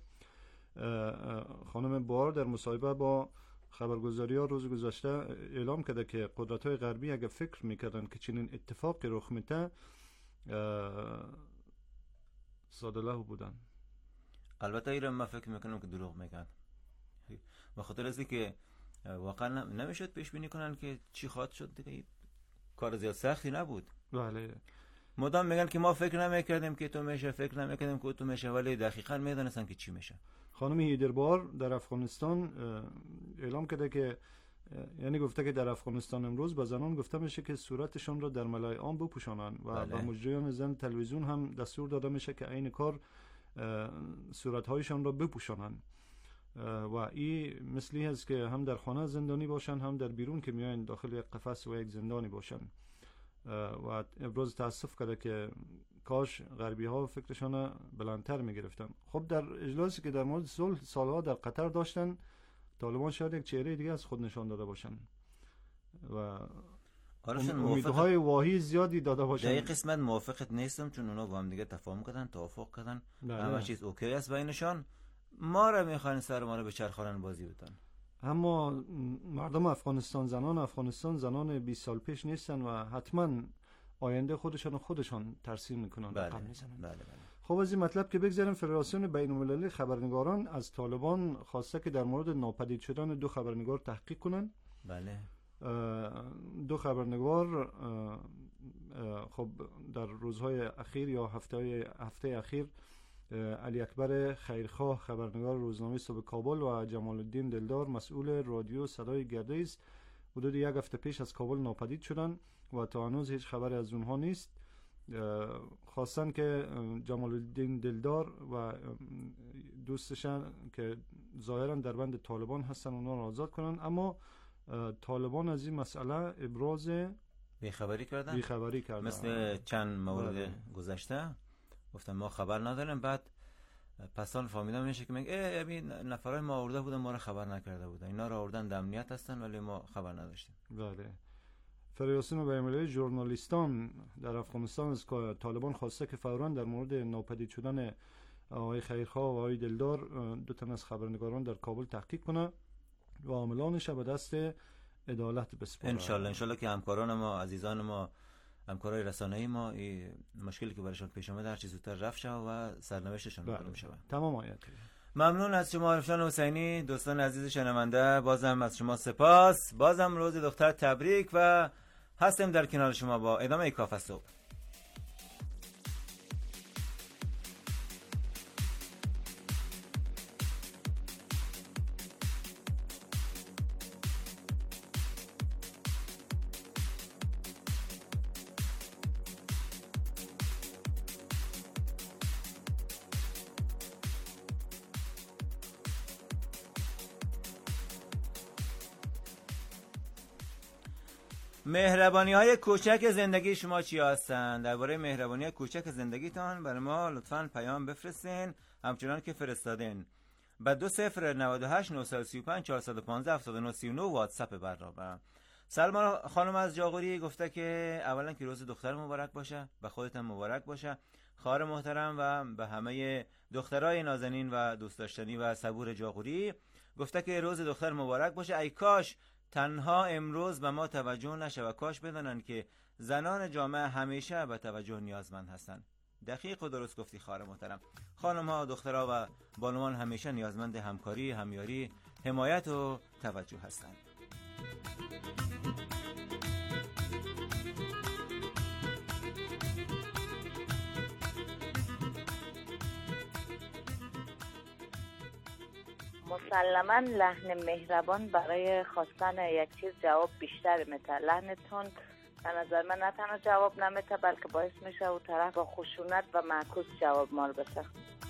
خانم بار در مصاحبه با خبرگزاری‌ها روز گذشته اعلام کرده که قدرت‌های غربی اگر فکر می‌کردند که چنین اتفاقی رخ میده ساده له بودن. البته ایران من فکر میکنم که دروغ میگن، به خاطر از که واقعا نمیشد پیش بینی کنن که چی خواهد شد دیگه. کار زیاد سختی نبود. بله. مدام میگن که ما فکر نمیکردیم که تو میشه، فکر نمیکردیم که تو میشه، ولی دقیقاً میدونستن که چی میشه. خانم هیدربار در افغانستان اعلام کرده که یعنی گفته که در افغانستان امروز به زنان گفته میشه که صورتشان را در ملای عام بپوشانند و به مجریان زن تلویزیون هم دستور داده میشه که عین کار صورتهایشان را بپوشانند و این مثلی هست که هم در خانه زندانی باشن، هم در بیرون که میاین داخل یک قفس و یک زندانی باشن. و ابراز تاسف کرده که کاش غربی ها فکرشان بلندتر میگرفتن. خب در اجلاسی که در مورد صلح سالها در قطر داشتن، طالبان شاید یک چهره دیگه از خود نشان داده باشن و امیدهای واهی زیادی داده باشن. در این قسمت موافقت نیستم، چون اونا با هم دیگه تفاهم کردن، توافق کردن، همه چیز اوکی است بینشان. ما را میخوان سر ما را به چرخانن بازی بدن. اما مردم افغانستان، زنان افغانستان زنان بیست سال پیش نیستن و حتما آینده خودشان و خودشان ترسیم میکنن. بله. بله بله. خب از این مطلب که بگذاریم، فدراسیون بین المللی خبرنگاران از طالبان خواسته که در مورد ناپدید شدن دو خبرنگار تحقیق کنن. بله. دو خبرنگار خب در روزهای اخیر یا هفته هفته اخیر علی اکبر خیرخواه خبرنگار روزنامه صبح کابل و جمال الدین دلدار مسئول رادیو صدای گردیز حدود یک هفته پیش از کابل ناپدید شدن و تا هنوز هیچ خبری از اونها نیست. خواستن که جمال الدین دلدار و دوستشان که ظاهرا در بند طالبان هستن اونا را آزاد کنن، اما طالبان از این مسئله ابراز بیخبری کردن بیخبری کردن مثل چند مورد گذشته گفتن ما خبر نداریم، بعد پسان فهمیدم میشه که میگه ای نفرای ما آورده بودن ما را خبر نکرده بودن، اینا را آوردن در امنیت هستن ولی ما خبر نداشتیم. بله. فدراسیون بین المللی ژورنالیستان در افغانستان از طالبان خواسته که فوراً در مورد ناپدید شدن آقای خیرخواه و آقای دلدار دو تن از خبرنگاران در کابل تحقیق کنه و عاملانش به دست عدالت بسپاره. ان شاء الله ان شاء الله که همکاران ما، عزیزان ما، همکارای رسانه‌ای ما این مشکلی که برایشان پیش اومده هر چیز زودتر رفع شه و سرنوشتشان معلوم شه. تمام آید. ممنون از شما عرفشان حسینی. دوستان عزیز شنونده، بازم از شما سپاس. بازم روز دختر تبریک و هستیم در کنار شما با ادامه کافه صبح. مهربانی های کوچک زندگی شما چی هستند؟ درباره مهربانی های کوچک زندگیتان برای ما لطفاً پیام بفرستین، همچنان که فرستادین به دو صفر نود و هشت نهصد و سی و پنج چهارصد و پانزده هفتاد و نه سی و نه واتساپ برنامه. سلمان خانم از جاغوری گفته که اولا که روز دختر مبارک باشه، به خودت هم مبارک باشه خواهر محترم، و به همه دخترای نازنین و دوست داشتنی و صبور جاغوری گفته که روز دختر مبارک باشه. ای کاش تنها امروز به ما توجه نشه و کاش بدانن که زنان جامعه همیشه به توجه نیازمند هستند. دقیق و درست گفتی خواهر محترم. خانم ها، دخترها و بانوان همیشه نیازمند همکاری، همیاری، حمایت و توجه هستند. مسلما لحن مهربان برای خواستن یک چیز جواب بیشتر میته. لحن تند به نظر من نه تنها جواب نمیته بلکه باعث میشه او طرف با خشونت و معکوس جواب مال بشه.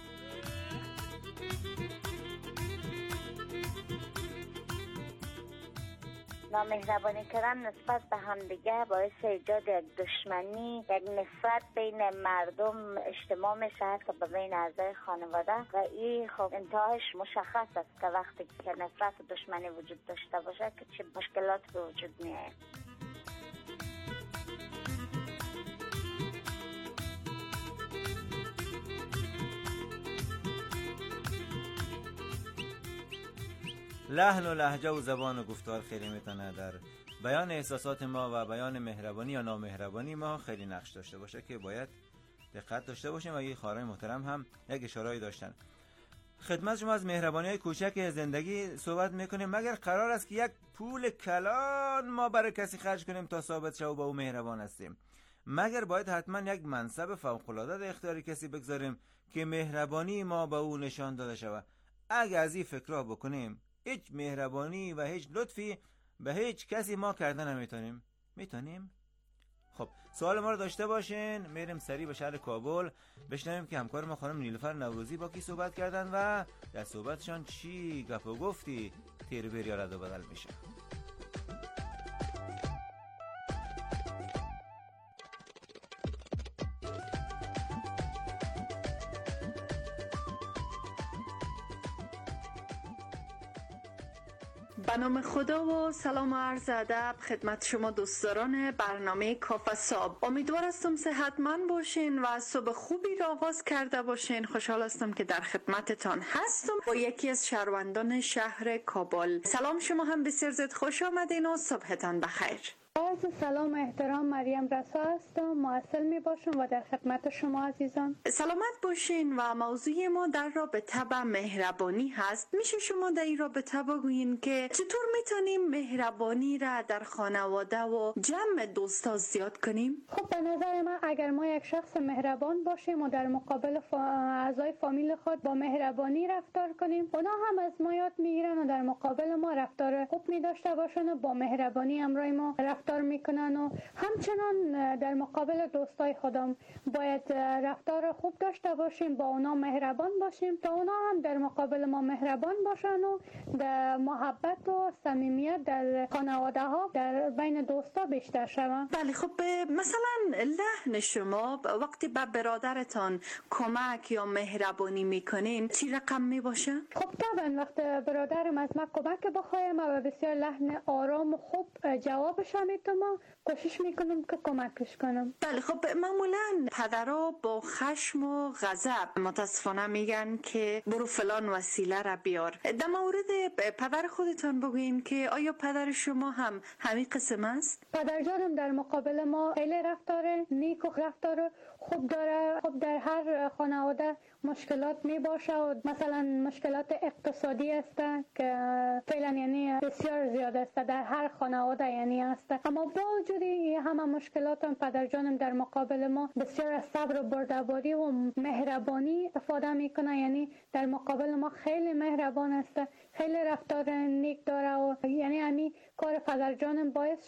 نامهربانی کردن نسبت به همدیگه باعث ایجاد یک دشمنی، یک نفرت بین مردم اجتماع میشه، حتی به بین اعضای خانواده، و این خب انتهاش مشخص است که وقتی که نفرت و دشمنی وجود داشته باشه که چه مشکلات به وجود میاد. لحن و لهجه و زبان و گفتار خیلی میتونه در بیان احساسات ما و بیان مهربانی یا نامهربانی ما خیلی نقش داشته باشه که باید دقت داشته باشیم و یه خواهرای محترم هم یک اشاره‌ای داشتن. خدمت شما از مهربانی‌های کوچک زندگی صحبت میکنیم. مگر قرار است که یک پول کلان ما برای کسی خرج کنیم تا ثابت شه و با او مهربان هستیم؟ مگر باید حتما یک منصب فوق‌العاده در اختیار کسی بگذاریم که مهربانی ما به او نشان داده شود؟ اگر از این فکرها بکنیم هیچ مهربانی و هیچ لطفی به هیچ کسی ما کردن نمیتونیم. میتونیم؟ خب سوال ما رو داشته باشین. میریم سریع به شهر کابل بشنویم که همکار ما خانم نیلوفر نوروزی با کی صحبت کردن و در صحبتشان چی گپ و گفتی تیر بیر یا رد و بدل میشه. به نام خدا و سلام و عرض ادب خدمت شما دوستداران برنامه کافه صاحب. امیدوار هستم صحتمند باشین و صبح خوبی را آغاز کرده باشین. خوشحال هستم که در خدمتتان هستم با یکی از شهروندان شهر کابل. سلام شما هم بسیار زیاد خوش آمدین و صبحتان بخیر. عرض سلام و احترام، مریم رسا هستم، مواصل می باشم و در خدمت شما عزیزان. سلامت باشین و موضوع ما در رابطه با مهربانی هست. میشه شما در این رابطه بگوین که چطور میتونیم مهربانی را در خانواده و جمع دوستا زیاد کنیم؟ خب به نظر من اگر ما یک شخص مهربان باشیم و در مقابل فا... اعضای فامیل خود با مهربانی رفتار کنیم، اونا هم از ما یاد میگیرن و در مقابل ما رفتار خوب می داشته باشن و با مهربانی همراه ما رفتار میکنن. و همچنان در مقابل دوستای خودم باید رفتار خوب داشته باشیم، با اونا مهربان باشیم تا اونا هم در مقابل ما مهربان باشن و در محبت و صمیمیت در خانواده ها در بین دوستا بیشتر شود. بله خب مثلا لحن شما وقتی به برادرتان کمک یا مهربانی میکنین چی رقم میباشه؟ خب طبعا وقت برادرم از من کمک بخوایم و بسیار لحن آرام و خوب جوابش میتونم کوشش میکنم که کمکش کنم. بله خب معمولا پدرها با خشم و غضب متاسفانه میگن که برو فلان وسیله را بیار. در مورد پدر خودتان بگوین که آیا پدر شما هم همین قسم است؟ پدر جانم در مقابل ما خیلی رفتار نیک و رفتار خوب داره. خب در هر خانواده مشکلات می باشه و مثلا مشکلات اقتصادی است که فعلا یعنی بسیار زیاد است در هر خانواده یعنی است، اما با وجود همه مشکلات هم پدر جانم در مقابل ما بسیار از صبر و بردباری و مهربانی استفاده میکنه. یعنی در مقابل ما خیلی مهربان است، خیلی رفتار نیک داره و یعنی همین کار پدر جانم باعث